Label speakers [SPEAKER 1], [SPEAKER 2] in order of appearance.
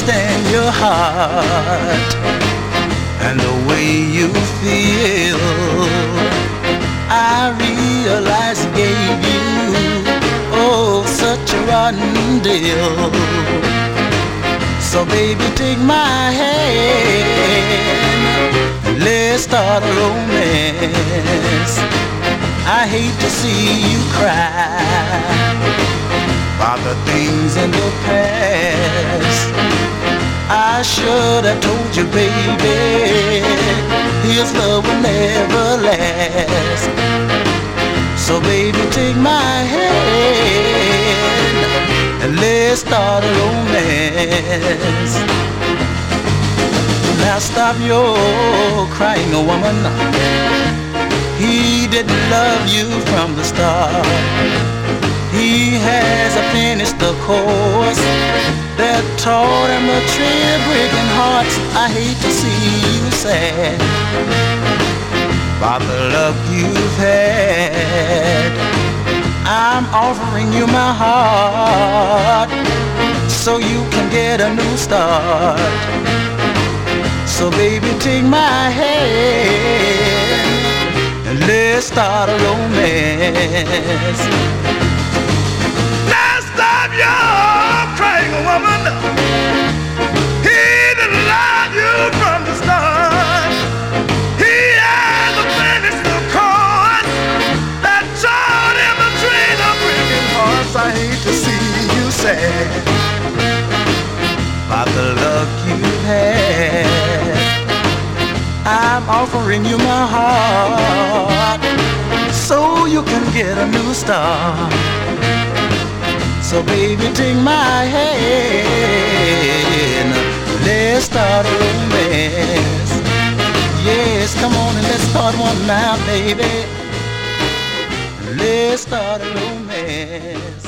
[SPEAKER 1] understand your heart and the way you feel. I realize I gave you, oh, such a rotten deal. So baby, take my hand, let's start a romance. I hate to see you cry about the things in the past. I should have told you, baby, his love will never last. So baby, take my hand and let's start a romance. Now stop your crying, woman. He didn't love you from the start. He hasn't finished the course that taught him a trade of breaking hearts. I hate to see you sad about the luck you've had. I'm offering you my heart so you can get a new start. So baby, take my hand and let's start a romance. Now stop your crying, woman. He didn't love you from the start. He hasn't finished the course that taught him a trade of breaking hearts. I hate to see you sad about the luck you've had. I'm offering you my heart so you can get a new start. So baby, take my hand, let's start a romance. Yes, come on and let's start one now, baby. Let's start a romance.